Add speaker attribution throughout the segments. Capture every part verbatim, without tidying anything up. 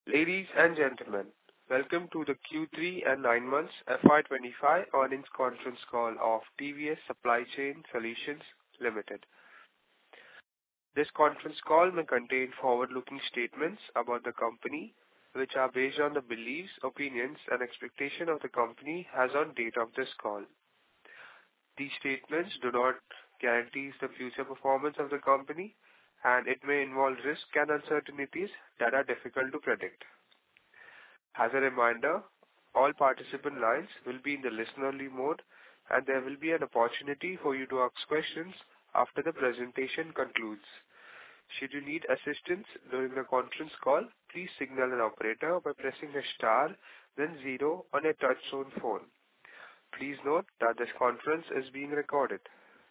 Speaker 1: Ladies and gentlemen, welcome to the Q three and nine months F Y twenty-five earnings conference call of T V S Supply Chain Solutions Limited. This conference call may contain forward-looking statements about the company, which are based on the beliefs, opinions, and expectation of the company as on date of this call. These statements do not guarantee the future performance of the company, and it may involve risks and uncertainties that are difficult to predict. As a reminder, all participant lines will be in the listen-only mode, and there will be an opportunity for you to ask questions after the presentation concludes. Should you need assistance during the conference call, please signal an operator by pressing a star, then zero on a touch-tone phone. Please note that this conference is being recorded.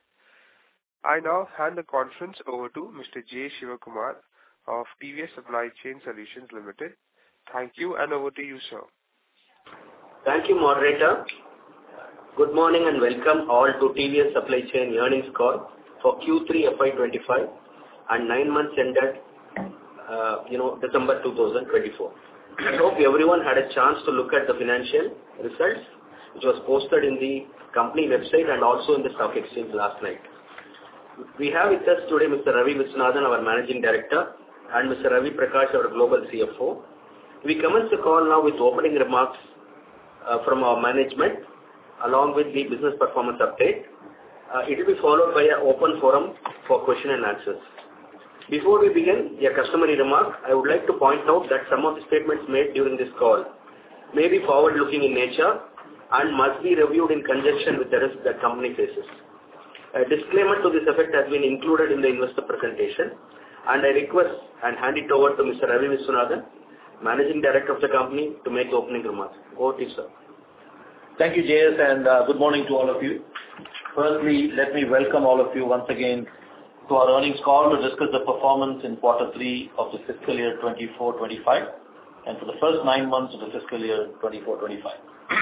Speaker 1: I now hand the conference over to Mister J. Shivakumar of T V S Supply Chain Solutions Limited. Thank you, and over to you, sir.
Speaker 2: Thank you, moderator. Good morning and welcome all to T V S Supply Chain earnings call for Q three F Y twenty-five and nine months ended, uh, you know, December two thousand twenty-four. I hope everyone had a chance to look at the financial results, which was posted in the company website and also in the stock exchange last night. We have with us today Mister Ravi Viswanathan, our Managing Director, and Mister Ravi Prakash, our Global C F O. We commence the call now with opening remarks uh, from our management, along with the business performance update. Uh, it will be followed by an open forum for question and answers. Before we begin, a customary remark, I would like to point out that some of the statements made during this call may be forward-looking in nature and must be reviewed in conjunction with the risk that company faces. A disclaimer to this effect has been included in the investor presentation, and I request and hand it over to Mister Ravi Viswanathan, Managing Director of the company, to make the opening remarks. Over to you, sir.
Speaker 3: Thank you, J S, and uh, good morning to all of you. Firstly, let me welcome all of you once again to our earnings call to discuss the performance in quarter three of the fiscal year twenty-four twenty-five and for the first nine months of the fiscal year twenty-four twenty-five.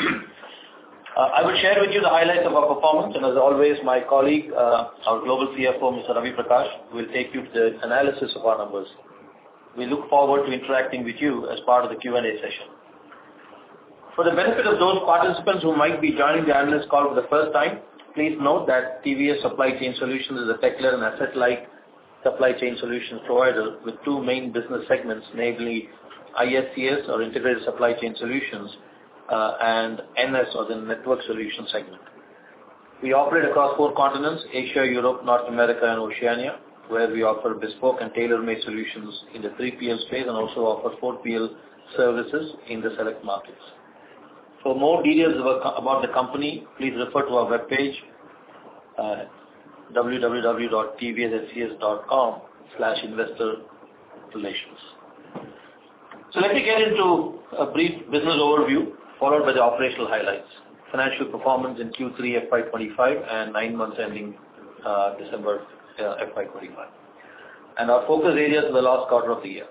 Speaker 3: Uh, I will share with you the highlights of our performance, and as always, my colleague, uh, our Global C F O, Mister Ravi Prakash, will take you to the analysis of our numbers. We look forward to interacting with you as part of the Q and A session. For the benefit of those participants who might be joining the analyst call for the first time, please note that T V S Supply Chain Solutions is a tech-led and asset-like supply chain solutions provider with two main business segments, namely I S C S, or Integrated Supply Chain Solutions, Uh, and N S, or the Network Solutions segment. We operate across four continents, Asia, Europe, North America, and Oceania, where we offer bespoke and tailor-made solutions in the three P L space and also offer four P L services in the select markets. For more details about the company, please refer to our webpage, uh, w w w dot t v s s c s dot com slash investor relations. So let me get into a brief business overview, followed by the operational highlights, financial performance in Q three F Y twenty-five and nine months ending uh, December uh, F Y twenty-five, and our focus areas for the last quarter of the year.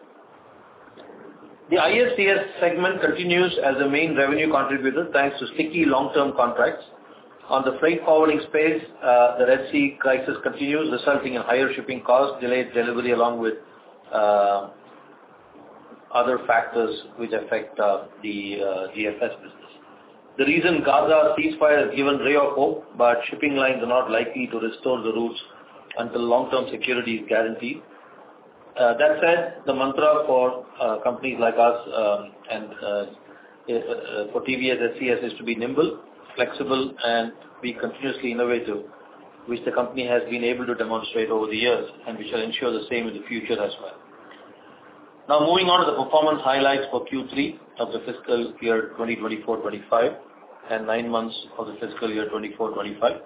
Speaker 3: The I S C S segment continues as a main revenue contributor thanks to sticky long-term contracts. On the freight forwarding space, uh, the Red Sea crisis continues, resulting in higher shipping costs, delayed delivery, along with uh, other factors which affect uh, the uh, G F S business. The reason Gaza ceasefire has given ray of hope, but shipping lines are not likely to restore the routes until long-term security is guaranteed. Uh, that said, the mantra for uh, companies like us um, and uh, uh, for T V S S C S is to be nimble, flexible, and be continuously innovative, which the company has been able to demonstrate over the years, and we shall ensure the same in the future as well. Now, moving on to the performance highlights for Q three of the fiscal year twenty twenty-four twenty-five and nine months of the fiscal year twenty-four twenty-five.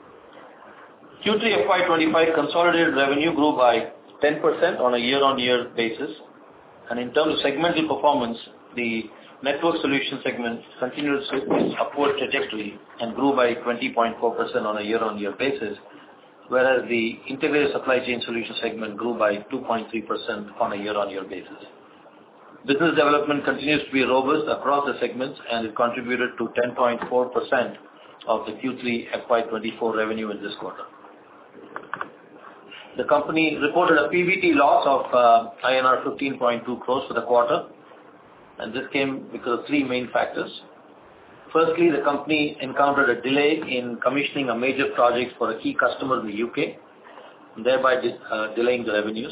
Speaker 3: Q three F Y twenty-five consolidated revenue grew by ten percent on a year-on-year basis, and in terms of segmental performance, the Network Solutions segment continued its upward trajectory and grew by twenty point four percent on a year-on-year basis, whereas the Integrated Supply Chain Solutions segment grew by two point three percent on a year-on-year basis. Business development continues to be robust across the segments, and it contributed to ten point four percent of the Q three F Y twenty-four revenue in this quarter. The company reported a P B T loss of uh, I N R fifteen point two crores for the quarter, and this came because of three main factors. Firstly, the company encountered a delay in commissioning a major project for a key customer in the U K, thereby de- uh, delaying the revenues.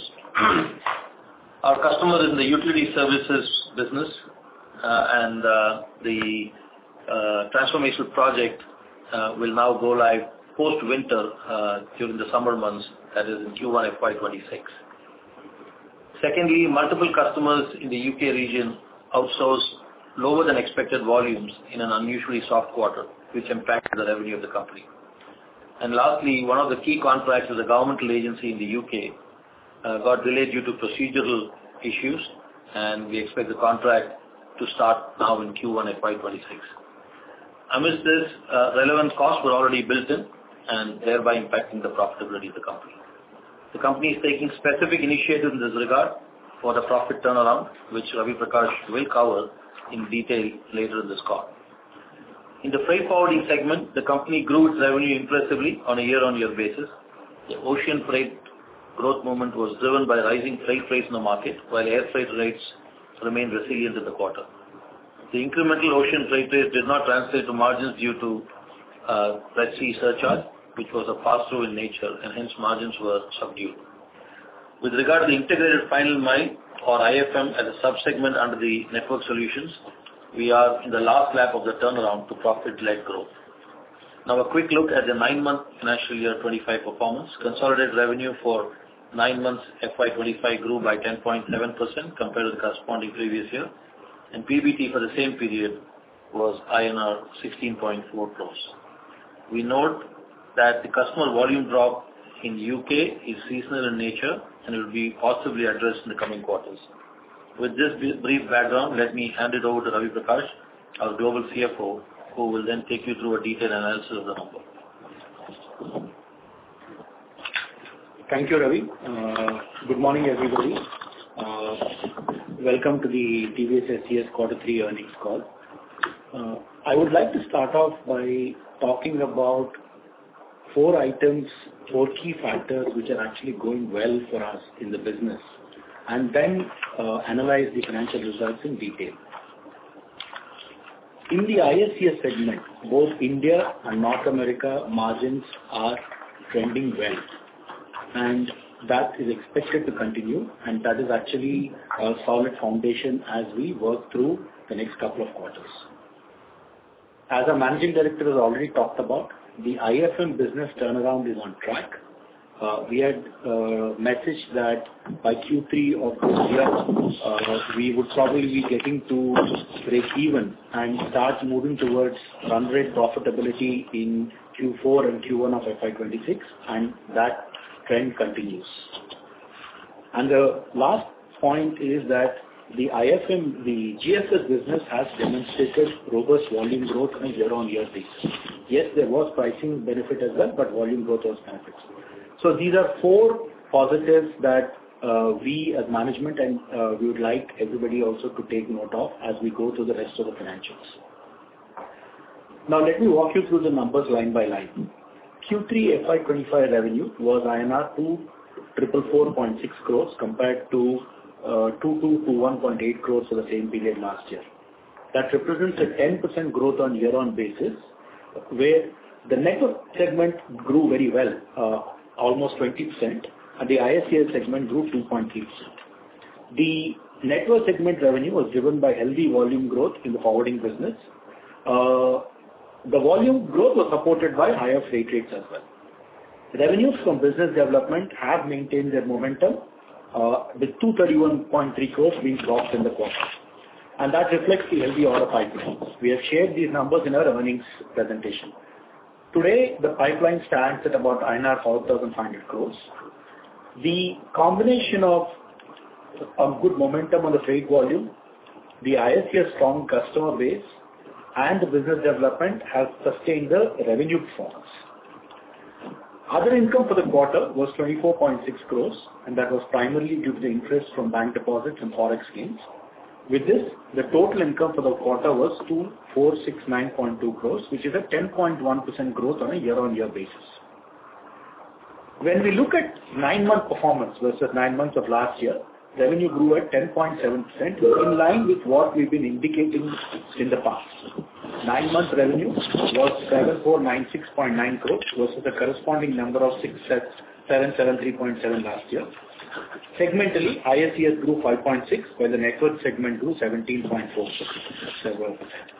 Speaker 3: Our customer in the utility services business uh, and uh, the uh, transformational project uh, will now go live post-winter uh, during the summer months, that is in Q one F Y twenty-six. Secondly, multiple customers in the U K region outsourced lower than expected volumes in an unusually soft quarter, which impacted the revenue of the company. And lastly, one of the key contracts with a governmental agency in the U K uh, got delayed due to procedural issues, and we expect the contract to start now in Q one F Y twenty-six. Amidst this, uh, relevant costs were already built in and thereby impacting the profitability of the company. The company is taking specific initiatives in this regard for the profit turnaround, which Ravi Prakash will cover in detail later in this call. In the freight forwarding segment, the company grew its revenue impressively on a year-on-year basis. The ocean freight growth movement was driven by rising freight rates in the market, while air freight rates remained resilient in the quarter. The incremental ocean freight rates did not translate to margins due to uh, Red Sea surcharge, which was a pass-through in nature, and hence margins were subdued. With regard to the integrated final mile, or I F M, as a sub-segment under the network solutions, we are in the last lap of the turnaround to profit-led growth. Now a quick look at the nine-month financial year twenty-five performance. Consolidated revenue for nine months F Y twenty-five grew by ten point seven percent compared to the corresponding previous year, and P B T for the same period was I N R sixteen point four crores. We note that the customer volume drop in U K is seasonal in nature and will be possibly addressed in the coming quarters. With this brief background, let me hand it over to Ravi Prakash, our Global C F O, who will then take you through a detailed analysis of the number.
Speaker 4: Thank you, Ravi. Uh, good morning, everybody. Uh, welcome to the T V S S C S Quarter three earnings call. Uh, I would like to start off by talking about four items, four key factors which are actually going well for us in the business, and then uh, analyze the financial results in detail. In the I S C S segment, both India and North America margins are trending well, and that is expected to continue, and that is actually a solid foundation as we work through the next couple of quarters. As our Managing Director has already talked about, the I F M business turnaround is on track. Uh, we had uh, messaged that by Q three of this year, uh, we would probably be getting to break even and start moving towards run rate profitability in Q four and Q one of F Y twenty-six, and that trend continues. And the last point is that the I F M, the G S S business has demonstrated robust volume growth on a year-on-year basis. Yes, there was pricing benefit as well, but volume growth was benefits. So these are four positives that uh, we as management and uh, we would like everybody also to take note of as we go through the rest of the financials. Now let me walk you through the numbers line by line. Q three F Y twenty-five revenue was I N R two four four four point six crores compared to uh, two two two one point eight crores for the same period last year. That represents a ten percent growth on year-on basis, where the network segment grew very well, uh, almost twenty percent, and the I S C S segment grew two point three percent. The network segment revenue was driven by healthy volume growth in the forwarding business. Uh, the volume growth was supported by higher freight rates as well. Revenues from business development have maintained their momentum, uh, with two thirty-one point three crores being dropped in the quarter. And that reflects the healthy order pipeline. We have shared these numbers in our earnings presentation. Today, the pipeline stands at about I N R four thousand five hundred crores. The combination of a good momentum on the freight volume, the I S C S strong customer base, and the business development has sustained the revenue performance. Other income for the quarter was twenty-four point six crores, and that was primarily due to the interest from bank deposits and forex gains. With this, the total income for the quarter was two four six nine point two crores, which is a ten point one percent growth on a year-on-year basis. When we look at nine-month performance versus nine months of last year, revenue grew at ten point seven percent, in line with what we've been indicating in the past. Nine-month revenue was seven thousand four hundred ninety-six point nine crores versus the corresponding number of six thousand seven hundred seventy-three point seven last year. Segmentally, I S C S grew five point six, while the network segment grew seventeen point four percent.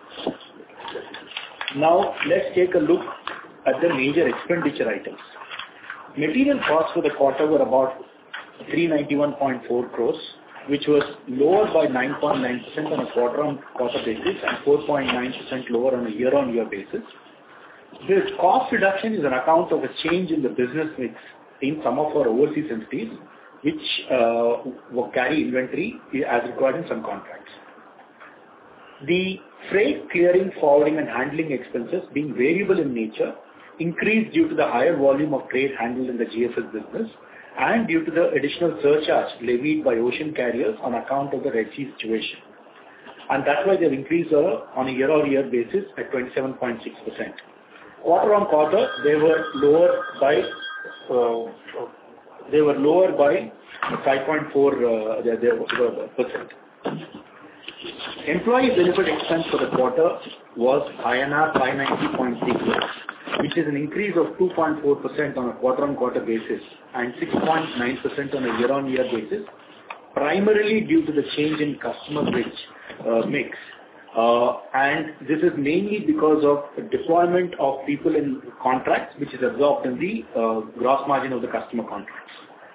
Speaker 4: Now, let's take a look at the major expenditure items. Material costs for the quarter were about three hundred ninety-one point four crores, which was lower by nine point nine percent on a quarter-on-quarter basis and four point nine percent lower on a year-on-year basis. This cost reduction is an account of a change in the business mix in some of our overseas entities, which uh, will carry inventory as required in some contracts. The freight clearing, forwarding and handling expenses, being variable in nature, increased due to the higher volume of trade handled in the G F S business and due to the additional surcharge levied by ocean carriers on account of the Red Sea situation. And that's why they've increased uh, on a year-on-year basis at twenty-seven point six percent. Quarter-on-quarter, they were lower by uh, they were lower by five point four percent. Employee benefit expense for the quarter was I N R five ninety point six crores, which is an increase of two point four percent on a quarter-on-quarter basis and six point nine percent on a year-on-year basis, primarily due to the change in customer mix. Uh, mix. Uh, and this is mainly because of deployment of people in contracts, which is absorbed in the uh, gross margin of the customer contracts.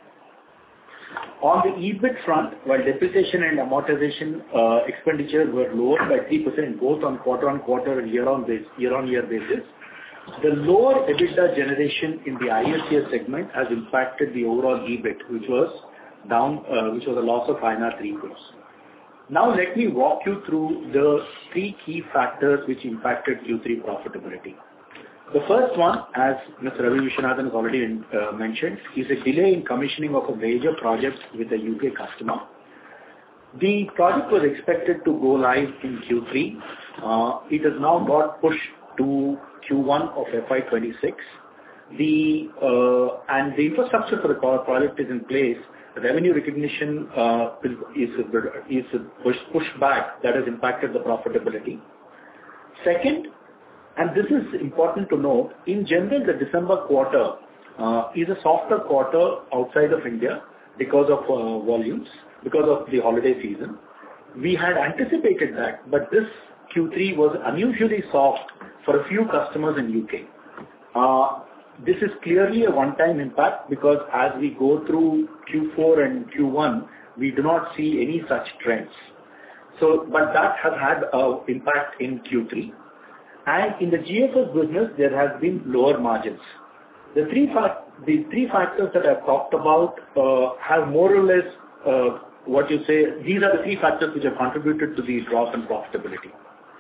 Speaker 4: On the E B I T front, while depreciation and amortization uh, expenditures were lower by three percent both on quarter-on-quarter and year-on base, year-on-year basis, the lower EBITDA generation in the I S C S segment has impacted the overall E B I T, which was down, uh, which was a loss of I N R three crores. Now let me walk you through the three key factors which impacted Q three profitability. The first one, as Mister Ravi Vishwanathan has already uh, mentioned, is a delay in commissioning of a major project with a U K customer. The project was expected to go live in Q three. Uh, it has now got pushed to Q one of F Y twenty-six. The uh, and the infrastructure for the project is in place. Revenue recognition uh, is is push, pushed back. That has impacted the profitability. Second, and this is important to note, in general, the December quarter uh, is a softer quarter outside of India because of uh, volumes, because of the holiday season. We had anticipated that, but this Q three was unusually soft for a few customers in U K. Uh, this is clearly a one-time impact because as we go through Q four and Q one, we do not see any such trends. So, but that has had an impact in Q three. And in the G F S business, there has been lower margins. The three, fa- the three factors that I've talked about uh, have more or less uh, what you say, these are the three factors which have contributed to the drop in profitability.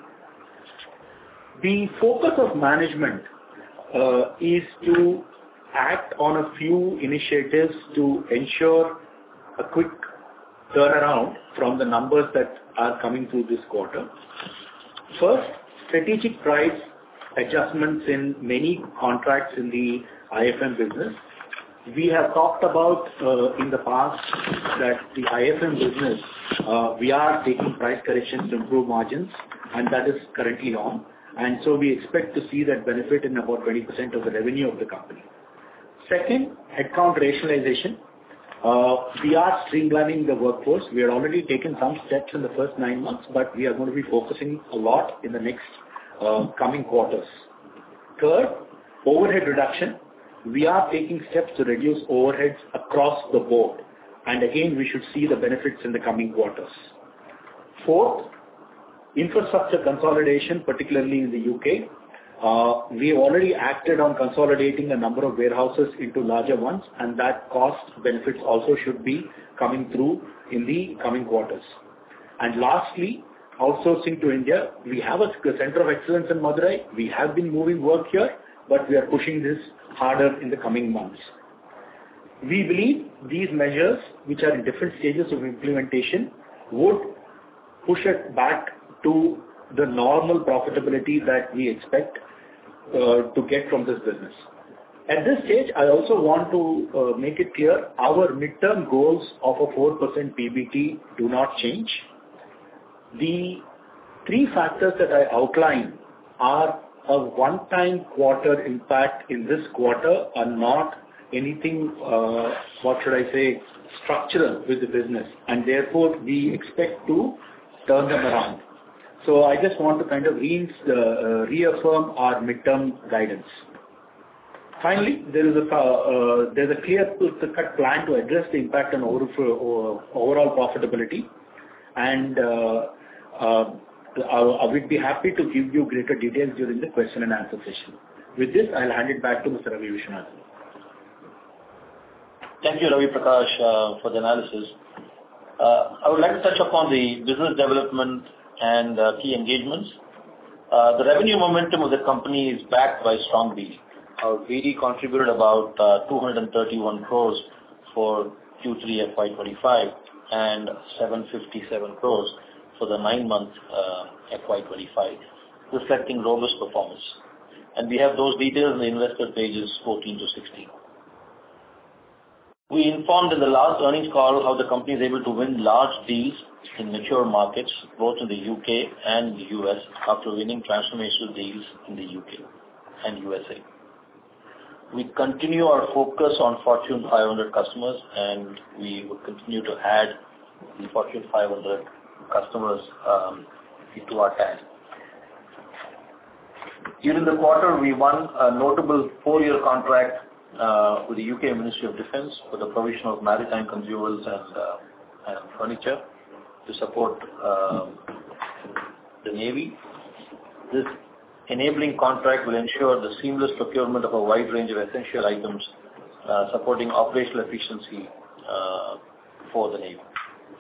Speaker 4: The focus of management uh, is to act on a few initiatives to ensure a quick turnaround from the numbers that are coming through this quarter. First, strategic price adjustments in many contracts in the I F M business. We have talked about uh, in the past that the I F M business, uh, we are taking price corrections to improve margins, and that is currently on. And so we expect to see that benefit in about twenty percent of the revenue of the company. Second, headcount rationalization. Uh, we are streamlining the workforce. We have already taken some steps in the first nine months, but we are going to be focusing a lot in the next uh, coming quarters. Third, overhead reduction. We are taking steps to reduce overheads across the board. And again, we should see the benefits in the coming quarters. Fourth, infrastructure consolidation, particularly in the U K. Uh, we have already acted on consolidating a number of warehouses into larger ones, and that cost benefits also should be coming through in the coming quarters. And lastly, outsourcing to India. We have a center of excellence in Madurai. We have been moving work here, but we are pushing this harder in the coming months. We believe these measures, which are in different stages of implementation, would push it back to the normal profitability that we expect uh, to get from this business. At this stage, I also want to uh, make it clear, our midterm goals of a four percent P B T do not change. The three factors that I outlined are a one-time quarter impact in this quarter, are not anything, uh, what should I say, structural with the business, and therefore we expect to turn them around. So I just want to kind of re- uh, reaffirm our midterm guidance. Finally, there is a uh, there's a clear-cut plan to address the impact on overall, overall profitability, and uh, uh, I would be happy to give you greater details during the question and answer session. With this, I'll hand it back to Mister Ravi Viswanathan.
Speaker 3: Thank you, Ravi Prakash, uh, for the analysis. Uh, I would like to touch upon the business development and uh, key engagements. Uh, the revenue momentum of the company is backed by strong B D. Our B D contributed about uh, two hundred thirty-one crores for Q three F Y twenty-five and seven hundred fifty-seven crores for the nine-month uh, F Y twenty-five, reflecting robust performance. And we have those details in the investor pages fourteen to sixteen. We informed in the last earnings call how the company is able to win large deals in mature markets, both in the U K and the U S, after winning transformational deals in the U K and U S A. We continue our focus on Fortune five hundred customers, and we will continue to add the Fortune five hundred customers um, into our tag. During the quarter, we won a notable four-year contract uh, with the U K Ministry of Defence for the provision of maritime consumables and, uh, and furniture to support uh, the Navy. This enabling contract will ensure the seamless procurement of a wide range of essential items, uh, supporting operational efficiency uh, for the Navy.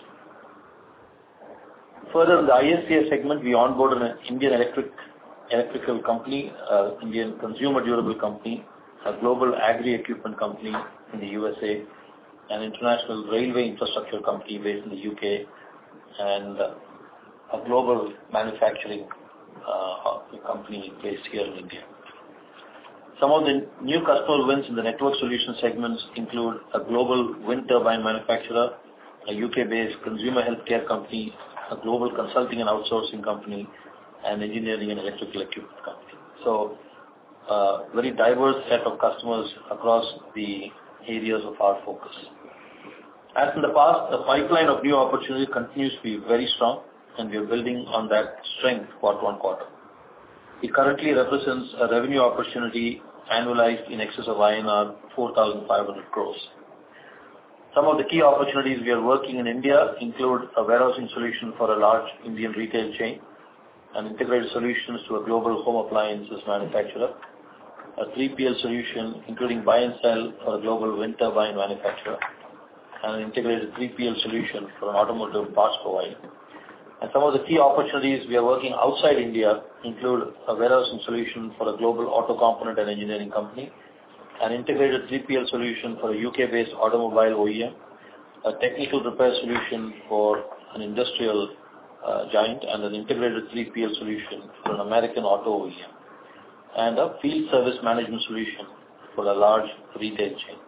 Speaker 3: Further, in the I S C S segment, we onboarded an Indian electric electrical company, uh, Indian consumer durable company, a global agri-equipment company in the U S A, an international railway infrastructure company based in the U K, and uh, a global manufacturing uh, company based here in India. Some of the new customer wins in the network solution segments include a global wind turbine manufacturer, a U K-based consumer healthcare company, a global consulting and outsourcing company, and engineering and electrical equipment company. So, uh, very diverse set of customers across the areas of our focus. As in the past, the pipeline of new opportunities continues to be very strong, and we are building on that strength quarter on quarter. It currently represents a revenue opportunity annualized in excess of I N R four thousand five hundred crores. Some of the key opportunities we are working in India include a warehousing solution for a large Indian retail chain, an integrated solutions to a global home appliances manufacturer, a three P L solution including buy and sell for a global wind turbine manufacturer, and an integrated three P L solution for an automotive parts provider. And some of the key opportunities we are working outside India include a warehousing solution for a global auto component and engineering company, an integrated three P L solution for a U K-based automobile O E M, a technical repair solution for an industrial uh, giant, and an integrated three P L solution for an American auto O E M, and a field service management solution for a large retail chain.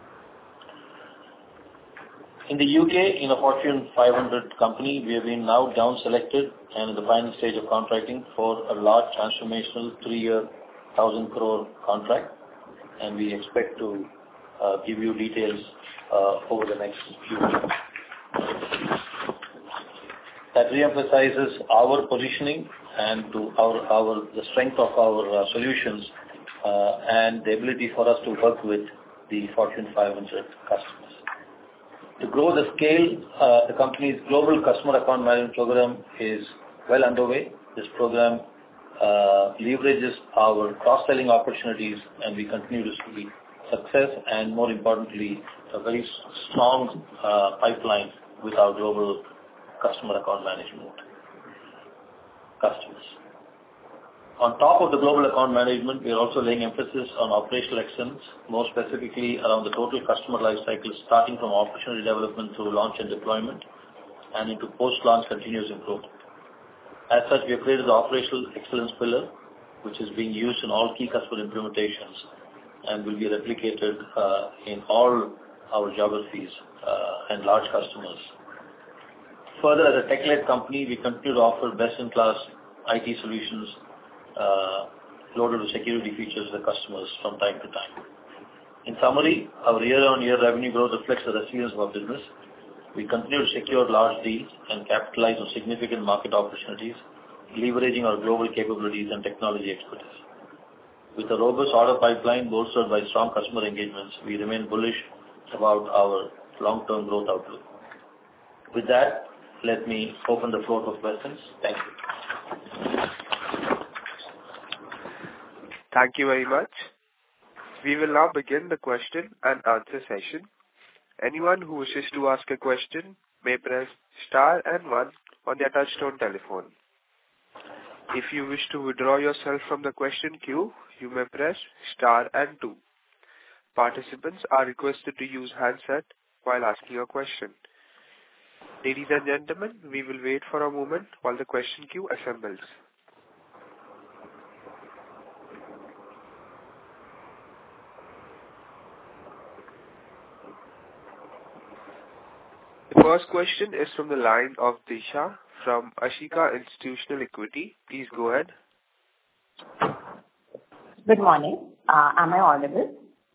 Speaker 3: In the U K, in a Fortune five hundred company, we have been now down selected and in the final stage of contracting for a large transformational three-year, one thousand crore contract, and we expect to uh, give you details uh, over the next few weeks. That reemphasizes our positioning and to our, our the strength of our uh, solutions uh, and the ability for us to work with the Fortune five hundred customers. To grow the scale, uh, the company's global customer account management program is well underway. This program uh, leverages our cross-selling opportunities, and we continue to see success and, more importantly, a very strong uh, pipeline with our global customer account management customers. On top of the global account management, we are also laying emphasis on operational excellence, more specifically around the total customer life cycle, starting from opportunity development through launch and deployment, and into post-launch continuous improvement. As such, we have created the operational excellence pillar, which is being used in all key customer implementations, and will be replicated uh, in all our geographies uh, and large customers. Further, as a tech-led company, we continue to offer best-in-class I T solutions uh, loaded with security features to the customers from time to time. In summary, our year-on-year revenue growth reflects the resilience of our business. We continue to secure large deals and capitalize on significant market opportunities, leveraging our global capabilities and technology expertise. With a robust order pipeline bolstered by strong customer engagements, we remain bullish about our long-term growth outlook. With that, let me open the floor for questions. Thank you.
Speaker 1: Thank you very much. We will now begin the question and answer session. Anyone who wishes to ask a question may press star and one on their touchtone telephone. If you wish to withdraw yourself from the question queue, you may press star and two. Participants are requested to use handset while asking a question. Ladies and gentlemen, we will wait for a moment while the question queue assembles. The first question is from the line of Disha from Ashika Institutional Equity. Please go ahead.
Speaker 5: Good morning. Uh, am I audible?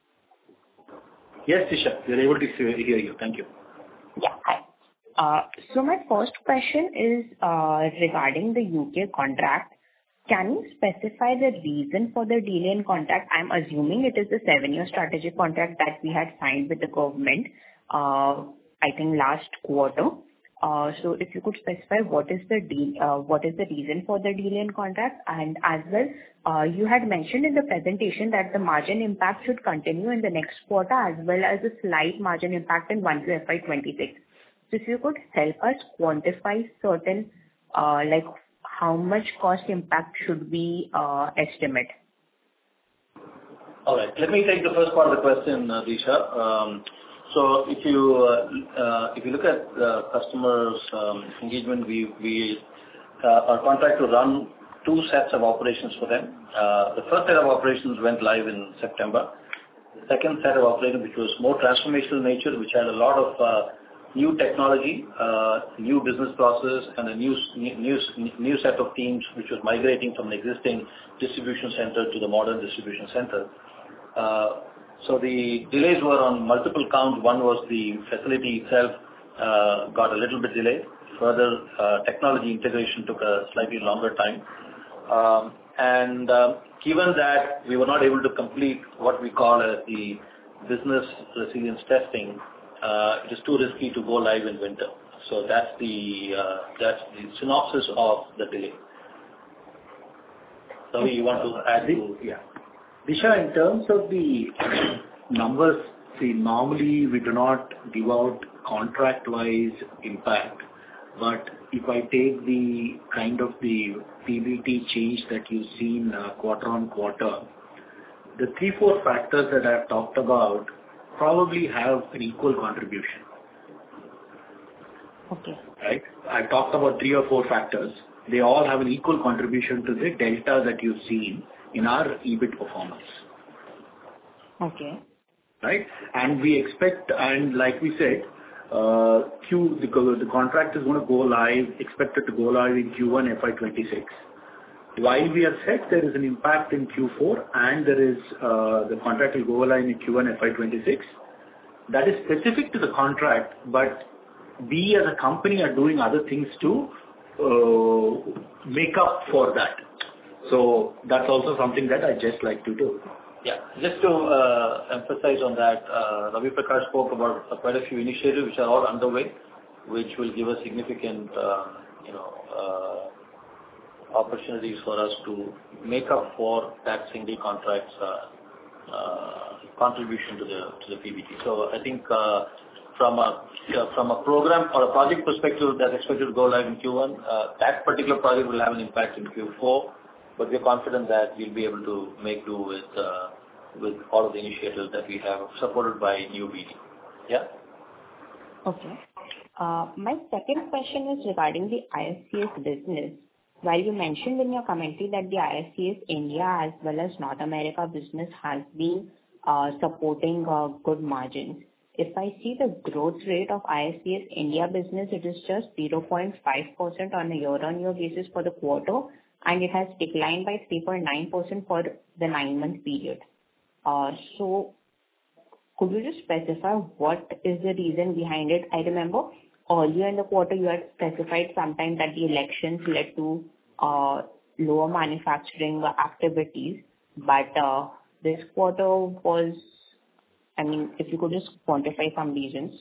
Speaker 4: Yes, Disha, we are able to hear you. Thank you.
Speaker 5: Yeah, hi. Uh, so my first question is uh, regarding the U K contract. Can you specify the reason for the delay in contract? I'm assuming it is the seven-year strategic contract that we had signed with the government, uh, I think last quarter. Uh, so if you could specify what is the de- uh, what is the reason for the delay in contract, and as well, uh, you had mentioned in the presentation that the margin impact should continue in the next quarter, as well as a slight margin impact in one Q F Y twenty-six. So if you could help us quantify certain, uh, like how much cost impact should we uh, estimate?
Speaker 3: All right. Let me take the first part of the question, uh, Disha. Um, so if you uh, uh, if you look at the customers' um, engagement, we we uh, are contract to run two sets of operations for them. Uh, the first set of operations went live in September. The second set of operations, which was more transformational nature, which had a lot of uh, new technology, uh, new business process, and a new, new, new set of teams which was migrating from the existing distribution center to the modern distribution center. Uh, so the delays were on multiple counts. One was the facility itself uh, got a little bit delayed. Further, uh, technology integration took a slightly longer time. Um, and uh, given that we were not able to complete what we call as the business resilience testing, Uh, it is too risky to go live in winter. So that's the uh, that's the synopsis of the delay. So you want to add to?
Speaker 4: Yeah. Disha, in terms of the numbers, see, normally we do not give out contract-wise impact, but if I take the kind of the P B T change that you've seen uh, quarter on quarter, the three, four factors that I've talked about probably have an equal contribution.
Speaker 5: Okay.
Speaker 4: Right? I talked about three or four factors. They all have an equal contribution to the delta that you've seen in our E B I T performance.
Speaker 5: Okay.
Speaker 4: Right? And we expect, and like we said, uh, Q, the, the contract is going to go live, expected to go live in Q one F Y twenty-six. While we have said there is an impact in Q four and there is uh, the contract will go live in Q one F Y twenty-six, that is specific to the contract, but we as a company are doing other things to uh, make up for that. So that's also something that I just like to do.
Speaker 3: Yeah, just to uh, emphasize on that, uh, Ravi Prakash spoke about uh, quite a few initiatives which are all underway, which will give us significant, uh, you know, uh, opportunities for us to make up for that single contract's uh, uh, contribution to the to the P B T. So I think uh, from a uh, from a program or a project perspective that's expected to go live in Q one, uh, that particular project will have an impact in Q four, but we're confident that we'll be able to make do with uh, with all of the initiatives that we have supported by new B D. Yeah.
Speaker 5: Okay. Uh, my second question is regarding the I S C S business. While you mentioned in your commentary that the I S C S India as well as North America business has been uh, supporting uh, good margins. If I see the growth rate of I S C S India business, it is just zero point five percent on a year-on-year basis for the quarter, and it has declined by three point nine percent for the nine-month period. Uh, so, could you just specify what is the reason behind it? I remember earlier in the quarter you had specified sometime that the elections led to uh, lower manufacturing activities, but uh, this quarter was, I mean, if you could just quantify some reasons.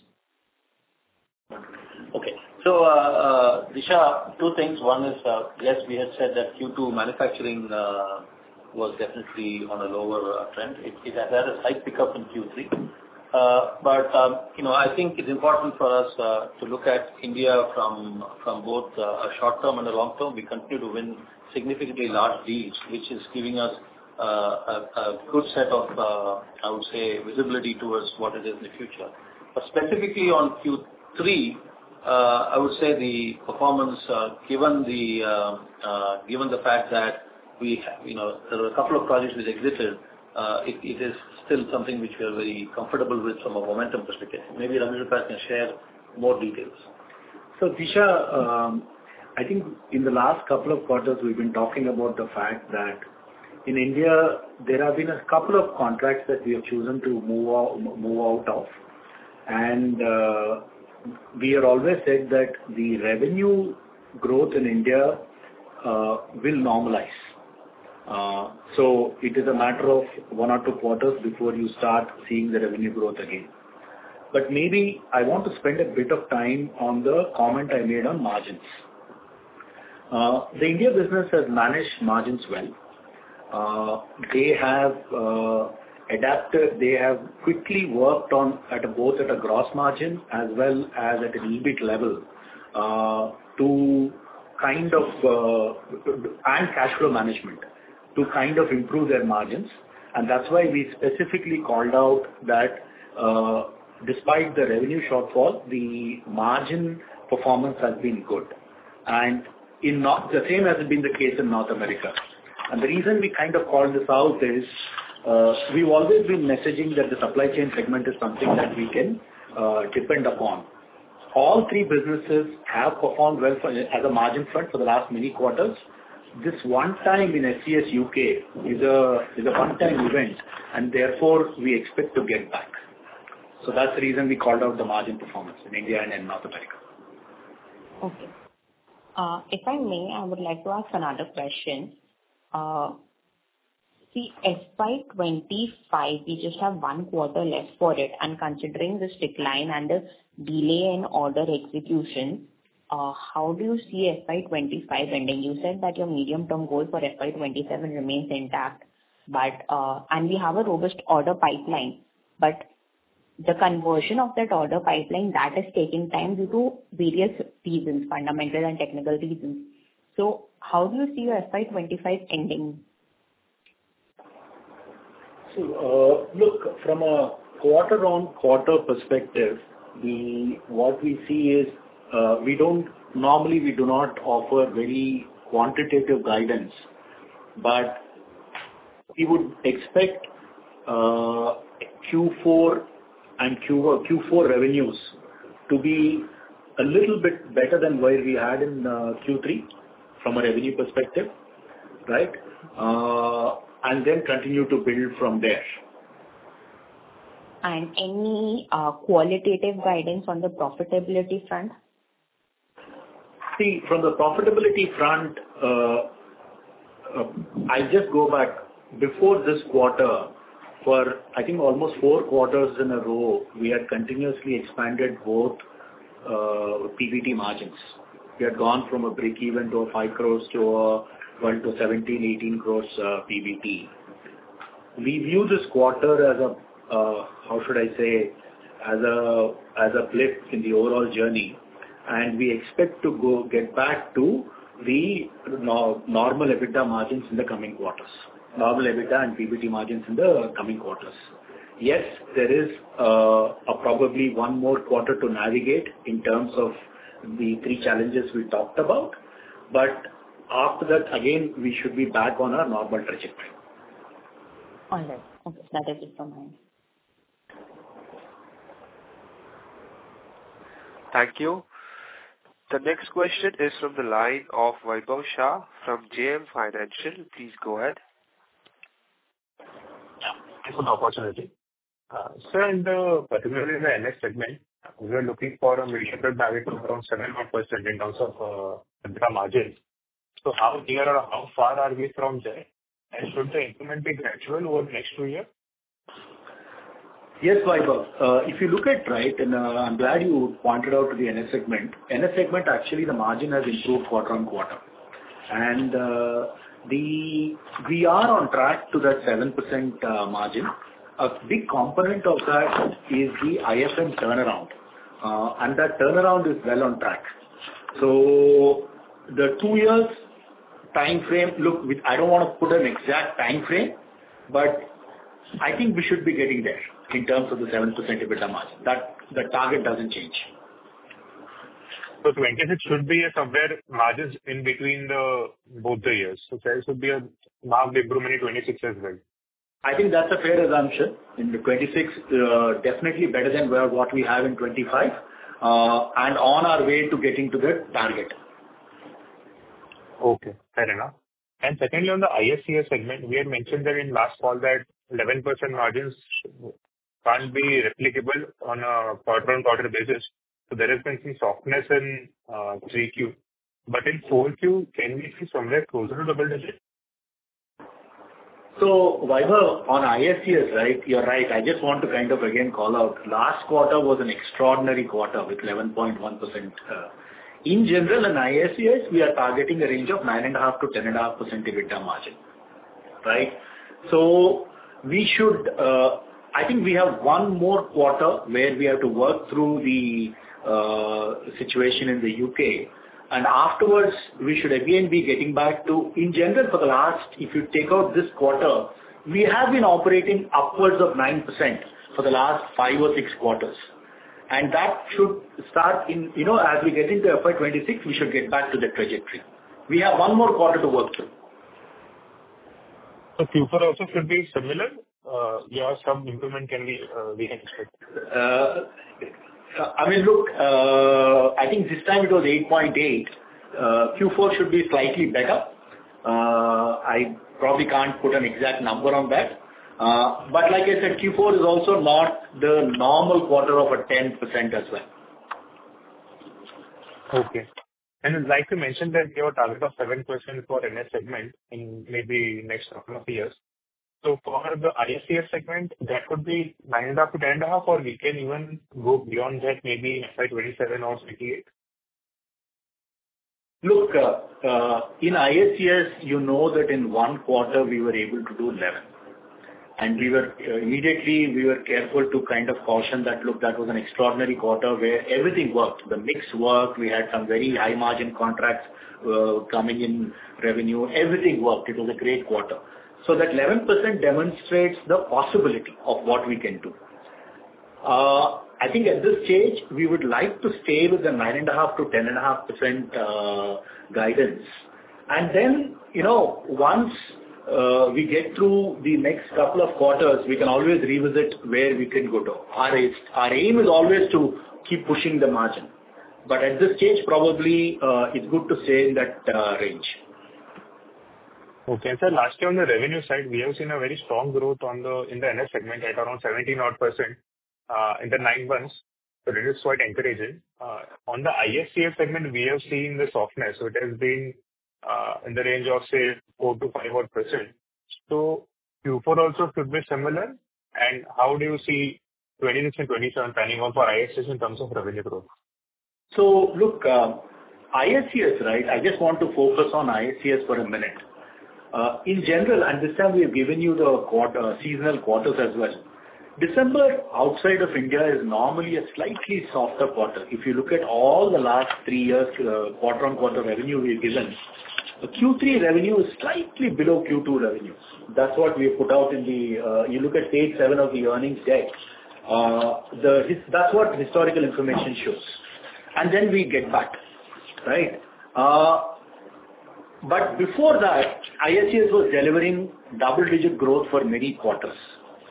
Speaker 3: Okay. So, uh, uh, Disha, two things. One is, uh, yes, we had said that Q two manufacturing uh, was definitely on a lower uh, trend. It, it has had a slight pickup in Q three. Uh, but, um, you know, I think it's important for us uh, to look at India from from both uh, a short term and a long term. We continue to win significantly large deals, which is giving us uh, a, a good set of, uh, I would say, visibility towards what it is in the future. But specifically on Q three, uh, I would say the performance, uh, given the uh, uh, given the fact that we, have, you know, there were a couple of projects which exited. Uh, it, it is still something which we are very comfortable with from a momentum perspective. Maybe Ravi Prakash can share more details.
Speaker 4: So, Disha, um, I think in the last couple of quarters we've been talking about the fact that in India there have been a couple of contracts that we have chosen to move out, move out of, and uh, we have always said that the revenue growth in India uh, will normalize. Uh, so it is a matter of one or two quarters before you start seeing the revenue growth again. But maybe I want to spend a bit of time on the comment I made on margins. Uh, the India business has managed margins well. Uh, they have uh, adapted, they have quickly worked on at a, both at a gross margin as well as at an EBIT level uh, to kind of, uh, and cash flow management, to kind of improve their margins. And that's why we specifically called out that uh, despite the revenue shortfall, the margin performance has been good. And in North, the same has been the case in North America. And the reason we kind of called this out is uh, we've always been messaging that the supply chain segment is something that we can uh, depend upon. All three businesses have performed well for, as a margin front for the last many quarters. This one time in S C S U K is a is a one-time event, and therefore we expect to get back. So that's the reason we called out the margin performance in India and in North America.
Speaker 5: Okay. Uh, if I may, I would like to ask another question. Uh, see, F Y twenty-five, we just have one quarter left for it, and considering this decline and the delay in order execution, Uh, how do you see F Y twenty-five ending? You said that your medium-term goal for F Y twenty-seven remains intact, but uh, and we have a robust order pipeline, but the conversion of that order pipeline, that is taking time due to various reasons, fundamental and technical reasons. So how do you see your F Y twenty-five ending?
Speaker 4: So, uh, look, from a quarter-on-quarter perspective, the what we see is Uh, we don't, normally we do not offer very quantitative guidance, but we would expect uh, Q four and Q, Q4 revenues to be a little bit better than where we had in uh, Q three from a revenue perspective, right? Uh, and then continue to build from there.
Speaker 5: And any uh, qualitative guidance on the profitability front?
Speaker 4: See, from the profitability front, uh, uh, I just go back before this quarter, for I think almost four quarters in a row, we had continuously expanded both uh, P B T margins. We had gone from a break even to a five crores to a one to seventeen, eighteen crores uh, P B T. We view this quarter as a, uh, how should I say, as a, as a blip in the overall journey. And we expect to go get back to the no, normal EBITDA margins in the coming quarters. Normal EBITDA and P B T margins in the coming quarters. Yes, there is uh, a probably one more quarter to navigate in terms of the three challenges we talked about. But after that, again, we should be back on our normal trajectory.
Speaker 5: All right. Okay, that is it from mine.
Speaker 1: Thank you. The next question is from the line of Vaibhav Shah from J M Financial. Please go ahead.
Speaker 6: Thanks for the opportunity. Uh, sir, in the, particularly in the N S segment, we are looking for a medium-term target of around seven percent in terms of uh, EBITDA margins. So how near or how far are we from there? And should the improvement be gradual over the next two years?
Speaker 4: Yes, Vaibhav. Uh, If you look at, right, and uh, I'm glad you pointed out to the N S segment. N S segment, actually, the margin has improved quarter-on-quarter. And uh, the we are on track to that seven percent uh, margin. A big component of that is the I F M turnaround. Uh, And that turnaround is well on track. So the two years time frame, look, with- I don't want to put an exact time frame, but I think we should be getting there in terms of the seven percent EBITDA margin. That the target doesn't change.
Speaker 6: So twenty-six should be a somewhere margins in between the both the years. So there should be a marked improvement in twenty-six as well.
Speaker 4: I think that's a fair assumption. In the twenty-six, uh, definitely better than where what we have in twenty-five, uh, and on our way to getting to the target.
Speaker 6: Okay, fair enough. And secondly, on the I S C S segment, we had mentioned that in last call that eleven percent margins can't be replicable on a quarter-on-quarter basis. So there has been some softness in uh, three Q. But in four Q, can we see somewhere closer to double digit?
Speaker 4: So, Vaibhav, on I S C S, right, you're right. I just want to kind of again call out, last quarter was an extraordinary quarter with eleven point one percent. Uh, in general, in I S C S, we are targeting a range of nine point five to ten point five percent EBITDA margin, right? So, we should, uh, I think we have one more quarter where we have to work through the uh, situation in the U K. And afterwards, we should again be getting back to, in general, for the last, if you take out this quarter, we have been operating upwards of nine percent for the last five or six quarters. And that should start in, you know, as we get into F Y twenty-six, we should get back to the trajectory. We have one more quarter to work through.
Speaker 6: So Q four also should be similar? Uh, yeah, some improvement can be, uh, we can expect.
Speaker 4: Uh, I mean, look, uh, I think this time it was eight point eight. Uh, Q four should be slightly better. Uh, I probably can't put an exact number on that. Uh, but like I said, Q four is also not the normal quarter of a ten percent as well.
Speaker 6: Okay. And I'd like to mention that you have a target of seven percent for N S segment in maybe next couple of years. So for the I S C S segment, that could be nine point five to ten point five, or we can even go beyond that, maybe in F Y twenty-seven or twenty-eight?
Speaker 4: Look, uh, uh, in I S C S, you know that in one quarter we were able to do eleven. And we were uh, immediately, we were careful to kind of caution that, look, that was an extraordinary quarter where everything worked. The mix worked. We had some very high margin contracts uh, coming in revenue. Everything worked. It was a great quarter. So that eleven percent demonstrates the possibility of what we can do. Uh, I think at this stage, we would like to stay with the nine point five to ten point five percent uh, guidance. And then, you know, once uh, we get through the next couple of quarters, we can always revisit where we can go to. Our, our aim is always to keep pushing the margin. But at this stage, probably uh, it's good to stay in that uh, range.
Speaker 6: Okay. And sir, last year on the revenue side, we have seen a very strong growth on the in the N S segment at around seventeen odd percent uh, in the nine months. So it is quite encouraging. Uh, on the I S C S segment, we have seen the softness. So it has been uh, in the range of, say, four to five odd percent. So Q four also should be similar. And how do you see twenty-six and twenty-seven panning out for I S C S in terms of revenue growth?
Speaker 4: So look, uh, I S C S, right? I just want to focus on I S C S for a minute. Uh, in general, and this time we have given you the quarter, seasonal quarters as well. December outside of India is normally a slightly softer quarter. If you look at all the last three years, uh, quarter-on-quarter revenue we've given, the Q three revenue is slightly below Q two revenue. That's what we put out in the, uh, you look at page seven of the earnings deck. Uh, the, that's what historical information shows. And then we get back, right? Uh, But before that, I S C S was delivering double-digit growth for many quarters.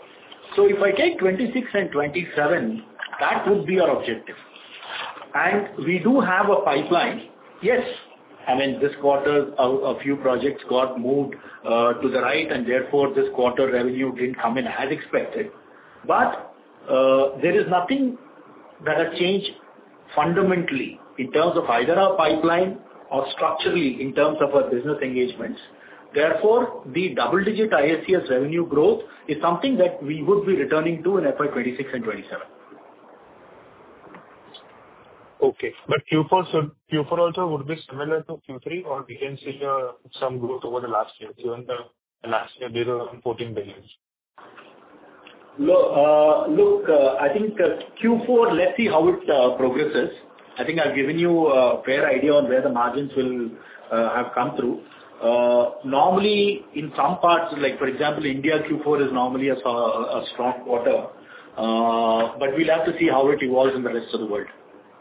Speaker 4: So if I take twenty-six and twenty-seven, that would be our objective. And we do have a pipeline. Yes, I mean, this quarter, a, a few projects got moved uh, to the right, and therefore this quarter revenue didn't come in as expected. But uh, there is nothing that has changed fundamentally in terms of either our pipeline or structurally in terms of our business engagements. Therefore, the double-digit I S C S revenue growth is something that we would be returning to in F Y twenty-six and twenty-seven.
Speaker 6: Okay. But Q four should, Q four also would be similar to Q three, or we can see uh, some growth over the last year, given the last year they were around fourteen billion.
Speaker 4: Look, uh, look uh, I think uh, Q four, let's see how it uh, progresses. I think I've given you a fair idea on where the margins will uh, have come through. Uh, normally, in some parts, like for example, India Q four is normally a, a strong quarter, uh, but we'll have to see how it evolves in the rest of the world.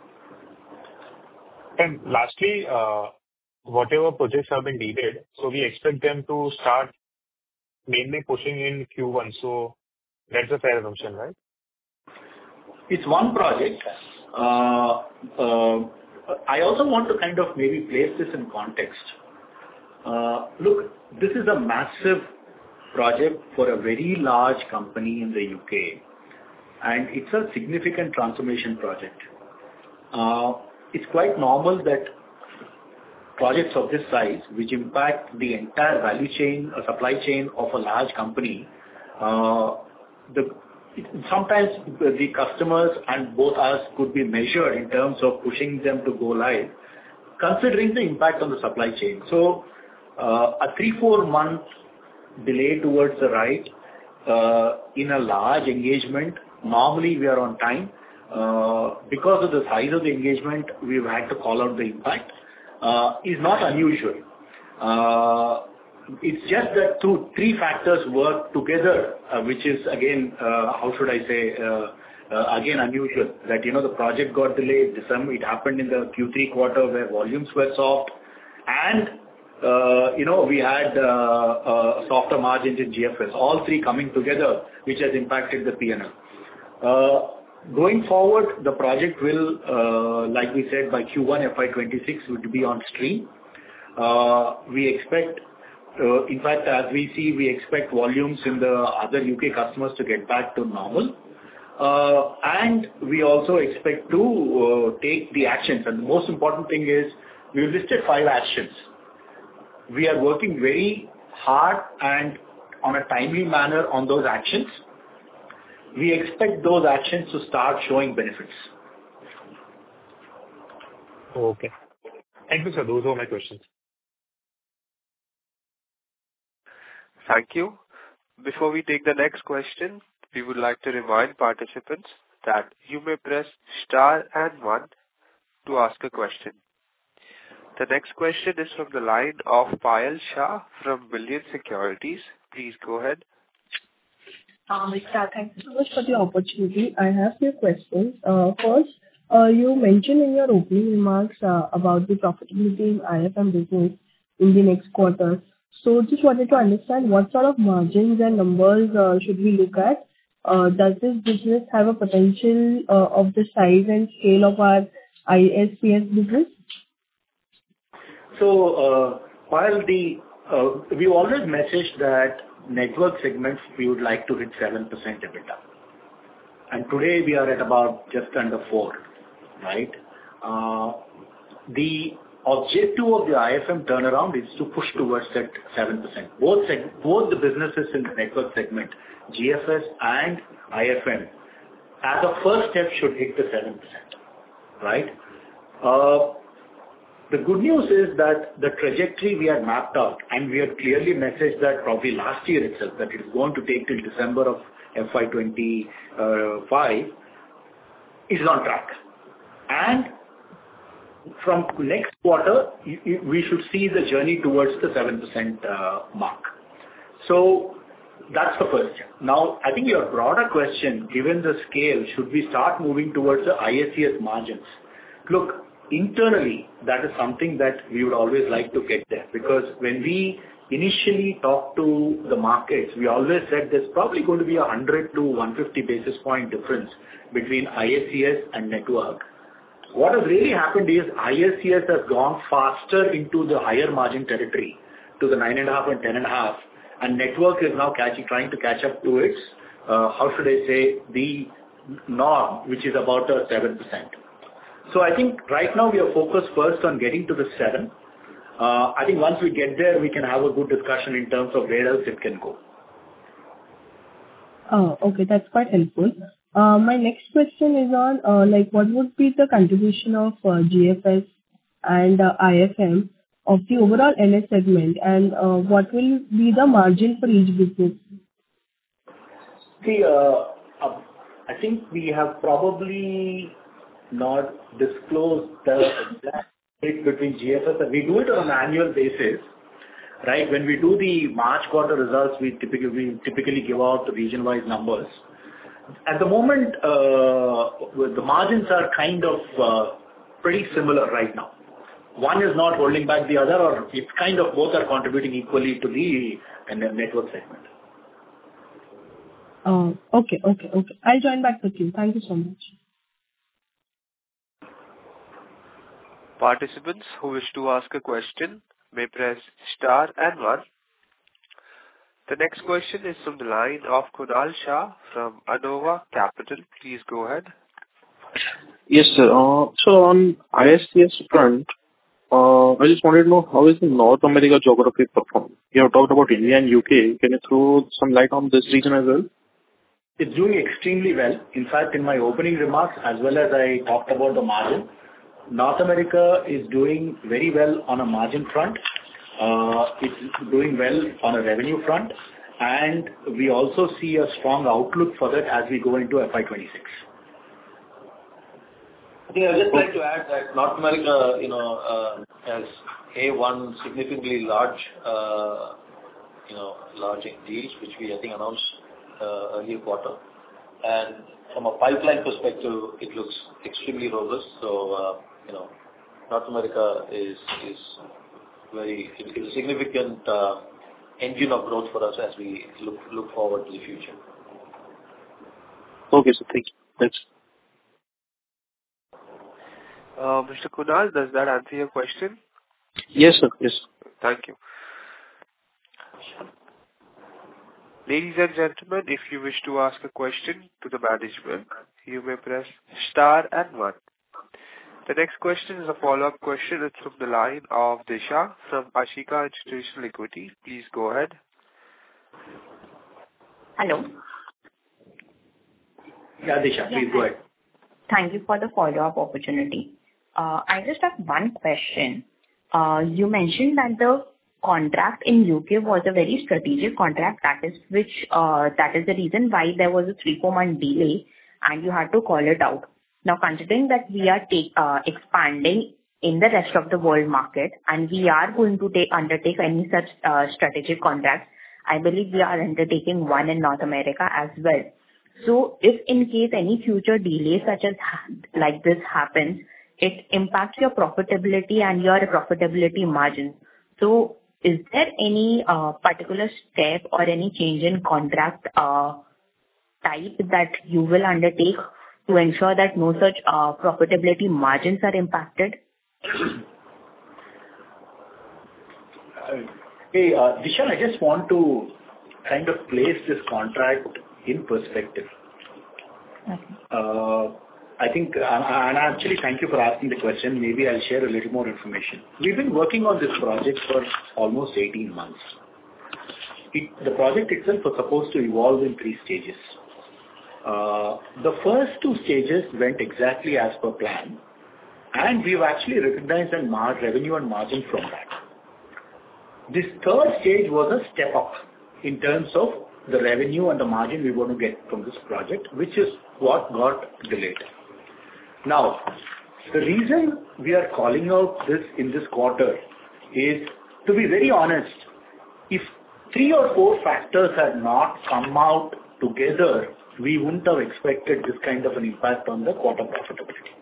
Speaker 6: And lastly, uh, whatever projects have been delayed, so we expect them to start mainly pushing in Q one. So that's a fair assumption, right?
Speaker 4: It's one project. Uh, uh, I also want to kind of maybe place this in context. Uh, look, this is a massive project for a very large company in the U K, and it's a significant transformation project. Uh, it's quite normal that projects of this size, which impact the entire value chain or supply chain of a large company, uh, the sometimes the customers and both us could be measured in terms of pushing them to go live, considering the impact on the supply chain. So, uh, a three, four month delay towards the right uh, in a large engagement, normally we are on time. Uh, because of the size of the engagement, we've had to call out the impact, uh, is not unusual. Uh, It's just that two, three factors work together, uh, which is again, uh, how should I say, uh, uh, again unusual. That, you know, the project got delayed. December, it happened in the Q three quarter where volumes were soft, and uh, you know we had uh, uh, softer margins in G F S. All three coming together, which has impacted the P and L. Uh, going forward, the project will, uh, like we said, by Q one F Y twenty-six would be on stream. Uh, we expect. Uh, in fact, as we see, we expect volumes in the other U K customers to get back to normal. Uh, and we also expect to uh, take the actions. And the most important thing is, we've listed five actions. We are working very hard and on a timely manner on those actions. We expect those actions to start showing benefits.
Speaker 6: Okay. Thank you, sir. Those were my questions.
Speaker 1: Thank you. Before we take the next question, we would like to remind participants that you may press star and one to ask a question. The next question is from the line of Payal Shah from Billion Securities. Please go ahead.
Speaker 7: Um, yeah, thank you so much for the opportunity. I have few questions. Uh, first, uh, you mentioned in your opening remarks uh, about the profitability in I F M business in the next quarter. So just wanted to understand what sort of margins and numbers uh, should we look at? Uh, does this business have a potential uh, of the size and scale of our I S C S business?
Speaker 4: So, uh, while the uh, we always messaged that network segments we would like to hit seven percent EBITDA, and today we are at about just under four, right? Uh, the objective of the I F M turnaround is to push towards that seven percent. Both seg- both the businesses in the network segment, G F S and I F M, as a first step should hit the seven percent, right? Uh, the good news is that the trajectory we had mapped out, and we had clearly messaged that probably last year itself, that it is going to take till December of F Y twenty-five, is on track. And from next quarter, we should see the journey towards the seven percent uh, mark. So that's the first step. Now, I think your broader question, given the scale, should we start moving towards the I S C S margins? Look, internally, that is something that we would always like to get there, because when we initially talked to the markets, we always said there's probably going to be a one hundred to one hundred fifty basis point difference between I S C S and network. What has really happened is I S C S has gone faster into the higher margin territory to the nine point five and ten point five, and network is now catching, trying to catch up to its, uh, how should I say, the norm, which is about a seven percent. So I think right now we are focused first on getting to the seven. Uh, I think once we get there, we can have a good discussion in terms of where else it can go.
Speaker 7: Oh, okay, that's quite helpful. Uh, my next question is on, uh, like, what would be the contribution of uh, G F S and uh, I F M of the overall N S segment, and uh, what will be the margin for each business?
Speaker 4: See, uh, uh, I think we have probably not disclosed the exact split between G F S, and we do it on an annual basis, right? When we do the March quarter results, we typically we typically give out the region-wise numbers. At the moment, uh, the margins are kind of uh, pretty similar right now. One is not holding back the other, or it's kind of both are contributing equally to the uh, network segment.
Speaker 7: Uh, okay, okay, okay. I'll join back with you. Thank you so much.
Speaker 1: Participants who wish to ask a question may press star and one. The next question is from the line of Kunal Shah from Anova Capital. Please go ahead.
Speaker 8: Yes, sir. Uh, so on I S C S front, uh, I just wanted to know how is the North America geography performing? You have talked about India and U K. Can you throw some light on this region as well?
Speaker 4: It's doing extremely well. In fact, in my opening remarks, as well as I talked about the margin, North America is doing very well on a margin front. Uh, it's doing well on a revenue front, and we also see a strong outlook for that as we go into F Y twenty-six.
Speaker 3: I think I'd just like to add that North America, you know, uh, has a one significantly large, uh, you know, large deals, which we I think announced uh, earlier quarter, and from a pipeline perspective, it looks extremely robust. So, uh, you know, North America is is very is a significant uh, engine of growth for us as we look look forward to the future.
Speaker 8: Okay, so thank you. Thanks.
Speaker 1: Uh, Mister Kunal, does that answer your question?
Speaker 8: Yes, sir. Yes.
Speaker 1: Thank you. Ladies and gentlemen, if you wish to ask a question to the management, you may press star and one. The next question is a follow-up question. It's from the line of Disha from Ashika Institutional Equity. Please go ahead.
Speaker 5: Hello.
Speaker 4: Yeah, Disha, please
Speaker 5: Yeah,
Speaker 4: go ahead.
Speaker 5: Thank you for the follow-up opportunity. Uh, I just have one question. Uh, you mentioned that the contract in U K was a very strategic contract. That is which uh, that is the reason why there was a three four month delay, and you had to call it out. Now, considering that we are take, uh, expanding in the rest of the world market, and we are going to take undertake any such uh, strategic contracts, I believe we are undertaking one in North America as well. So, if in case any future delay such as like this happens, it impacts your profitability and your profitability margins. So, is there any uh, particular step or any change in contract uh, type that you will undertake to ensure that no such uh, profitability margins are impacted?
Speaker 4: Hey, uh, Disha, I just want to kind of place this contract in perspective.
Speaker 5: Okay.
Speaker 4: Uh, I think, uh, and actually thank you for asking the question. Maybe I'll share a little more information. We've been working on this project for almost eighteen months. It, the project itself was supposed to evolve in three stages. Uh, the first two stages went exactly as per plan, and we've actually recognized and marked revenue and margin from that. This third stage was a step up in terms of the revenue and the margin we want to get from this project, which is what got delayed. Now, the reason we are calling out this in this quarter is, to be very honest, if three or four factors had not come out together, we wouldn't have expected this kind of an impact on the quarter profitability.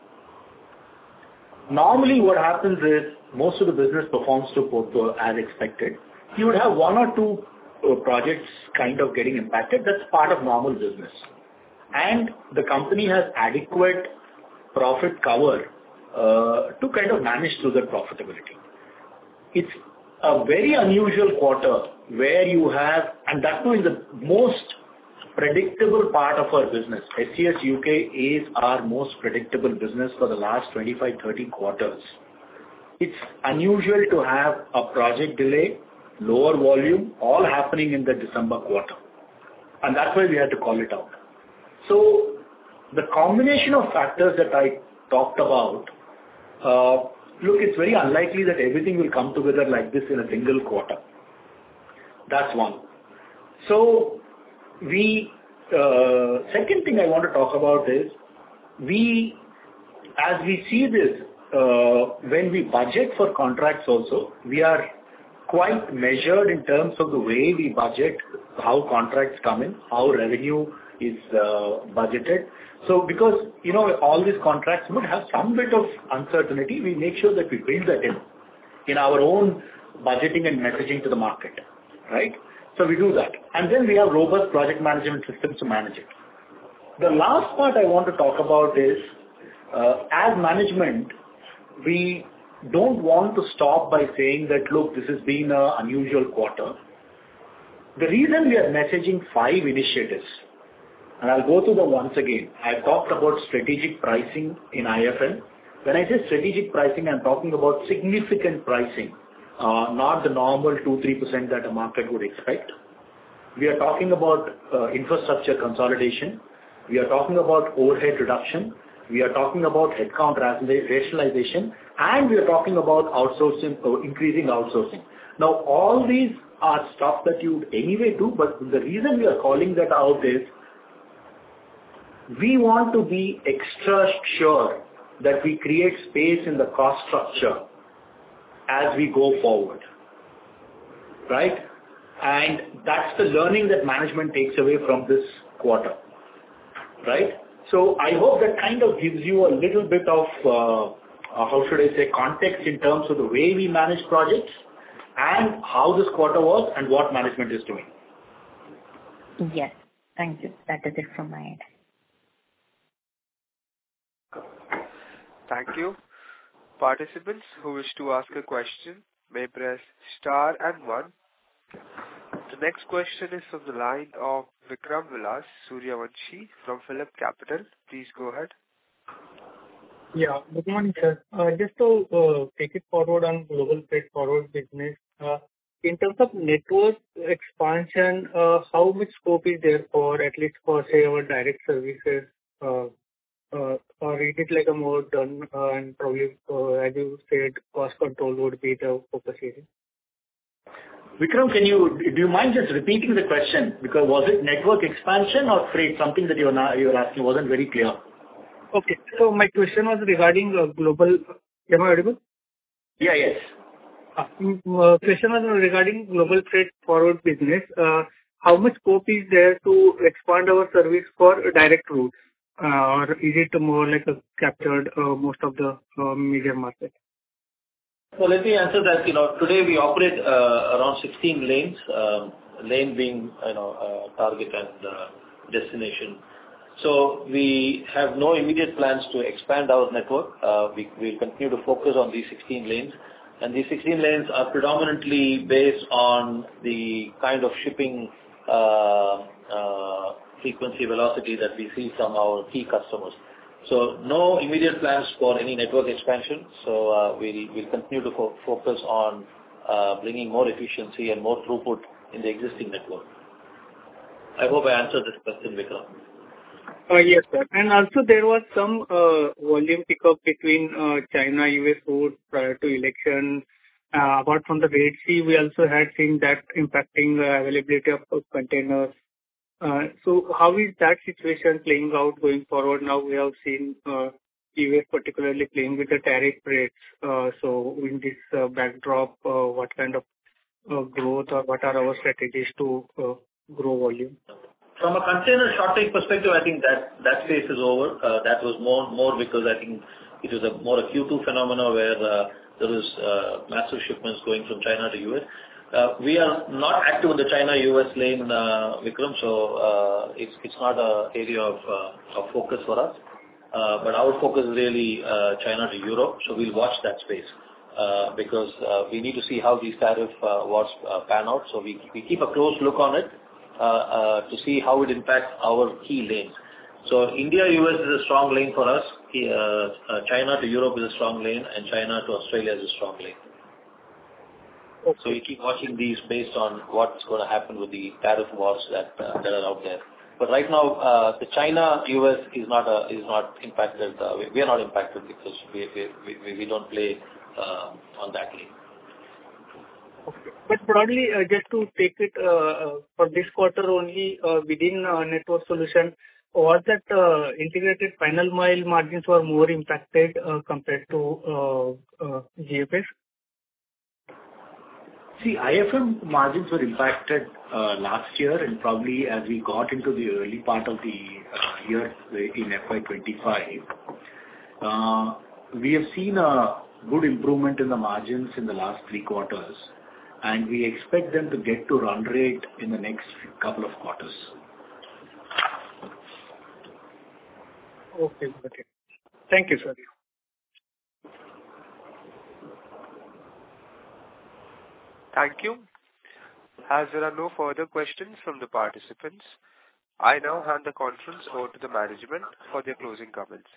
Speaker 4: Normally what happens is most of the business performs to as expected. you would have one or two uh, projects kind of getting impacted. That's part of normal business. And the company has adequate profit cover uh, to kind of manage through that profitability. It's a very unusual quarter where you have, and that too in the most predictable part of our business. S C S U K is our most predictable business for the last twenty-five, thirty quarters. It's unusual to have a project delay, lower volume, all happening in the December quarter. And that's why we had to call it out. So the combination of factors that I talked about, uh, look, it's very unlikely that everything will come together like this in a single quarter. That's one. So we, uh, second thing I want to talk about is, we, as we see this, uh, when we budget for contracts also, we are quite measured in terms of the way we budget, how contracts come in, how revenue is uh, budgeted. So because, you know, all these contracts would have some bit of uncertainty, we make sure that we build that in, in our own budgeting and messaging to the market, right? So we do that. And then we have robust project management systems to manage it. The last part I want to talk about is, uh, as management, we don't want to stop by saying that, look, this has been an unusual quarter. The reason we are messaging five initiatives, and I'll go through them once again. I've talked about strategic pricing in I F N. When I say strategic pricing, I'm talking about significant pricing, uh, not the normal two to three percent that a market would expect. We are talking about uh, infrastructure consolidation. We are talking about overhead reduction. We are talking about headcount rationalization. And we are talking about outsourcing, or increasing outsourcing. Now, all these are stuff that you would anyway do, but the reason we are calling that out is, we want to be extra sure that we create space in the cost structure as we go forward, right? And that's the learning that management takes away from this quarter, right? So I hope that kind of gives you a little bit of, uh, uh, how should I say, context in terms of the way we manage projects and how this quarter was and what management is doing.
Speaker 5: Yes, thank you. That is it from my end.
Speaker 1: Thank you. Participants who wish to ask a question may press star and one. The next question is from the line of Vikram Vilas Suryavanshi from Phillip Capital. Please go ahead.
Speaker 9: Yeah, good morning, sir. Uh, just to uh, take it forward on global freight forward business, uh, in terms of network expansion, uh, how much scope is there for, at least for, say, our direct services? Uh, Uh, or is it like a more done uh, and probably, uh, as you said, cost control would be the focus area?
Speaker 4: Vikram, can you, do you mind just repeating the question? Because was it network expansion or freight? Something that you were, not, you were asking wasn't very clear.
Speaker 9: Okay. So my question was regarding uh, global... Am I audible?
Speaker 4: Yeah, yes.
Speaker 9: Uh, uh, question was regarding global freight forward business. Uh, how much scope is there to expand our service for direct routes? Uh, or is it more like a captured uh, most of the uh, major market?
Speaker 3: So let me answer that. You know, today we operate uh, around sixteen lanes, um, lane being, you know, uh, target and uh, destination. So we have no immediate plans to expand our network. Uh, we will continue to focus on these sixteen lanes. And these sixteen lanes are predominantly based on the kind of shipping uh, uh, frequency velocity that we see from our key customers. So no immediate plans for any network expansion. So uh, we'll, we'll continue to fo- focus on uh, bringing more efficiency and more throughput in the existing network. I hope I answered this question, Vikram.
Speaker 9: Uh, yes, sir. And also there was some uh, volume pickup between uh, China U S route prior to election. Uh, apart from the Red Sea, we also had seen that impacting the availability of containers. Uh, so how is that situation playing out going forward? Now we have seen uh, U S particularly playing with the tariff rates. Uh, so in this uh, backdrop, uh, what kind of uh, growth or what are our strategies to uh, grow volume?
Speaker 3: From a container shortage perspective, I think that that phase is over. Uh, that was more more because I think it was a more a Q two phenomena where uh, there was uh, massive shipments going from China to U S. Uh, we are not active in the China-U S lane, uh, Vikram, so uh, it's it's not an area of, uh, of focus for us. Uh, but our focus is really uh, China to Europe, so we'll watch that space uh, because uh, we need to see how these tariff uh, wars uh, pan out. So we we keep a close look on it uh, uh, to see how it impacts our key lanes. So India-U S is a strong lane for us. Uh, uh, China to Europe is a strong lane, and China to Australia is a strong lane. Okay. So we keep watching these based on what's going to happen with the tariff wars that uh, that are out there. But right now, uh, the China-U S is not a, is not impacted. Uh, we, we are not impacted because we we we, we don't play uh, on that lane.
Speaker 9: Okay. But broadly, uh, just to take it uh, for this quarter only uh, within uh, network solution, was that uh, integrated final mile margins were more impacted uh, compared to uh, uh, G F S?
Speaker 4: See, I F M margins were impacted uh, last year, and probably as we got into the early part of the uh, year in F Y twenty-five, uh, we have seen a good improvement in the margins in the last three quarters, and we expect them to get to run rate in the next couple of quarters.
Speaker 9: Okay, okay. Thank you, sir.
Speaker 1: Thank you. As there are no further questions from the participants, I now hand the conference over to the management for their closing comments.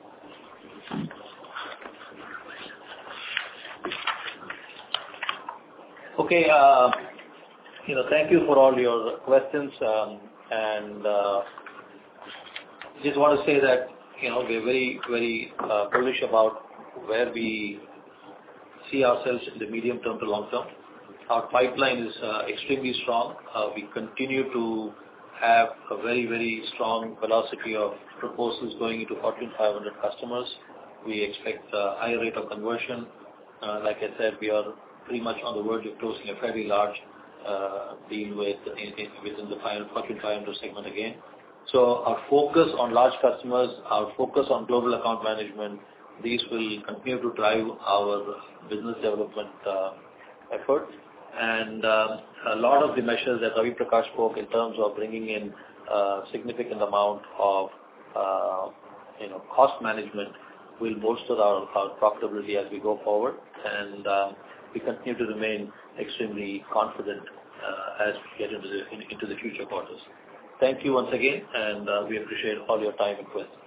Speaker 3: Okay. Uh, you know, thank you for all your questions, um, and uh, just want to say that you know we're very, very uh, bullish about where we see ourselves in the medium term to long term. Our pipeline is uh, extremely strong. Uh, we continue to have a very, very strong velocity of proposals going into Fortune five hundred customers. We expect a higher rate of conversion. Uh, like I said, we are pretty much on the verge of closing a fairly large uh, deal with in, in, within the Fortune five hundred segment again. So our focus on large customers, our focus on global account management, these will continue to drive our business development uh, effort. And uh, a lot of the measures that Ravi Prakash spoke in terms of bringing in a significant amount of uh, you know cost management will bolster our, our profitability as we go forward. And uh, we continue to remain extremely confident uh, as we get into the, in, into the future quarters. Thank you once again, and uh, we appreciate all your time and questions.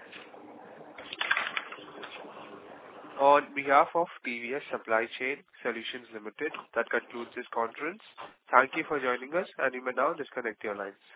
Speaker 1: On behalf of T V S Supply Chain Solutions Limited, that concludes this conference. Thank you for joining us, and you may now disconnect your lines.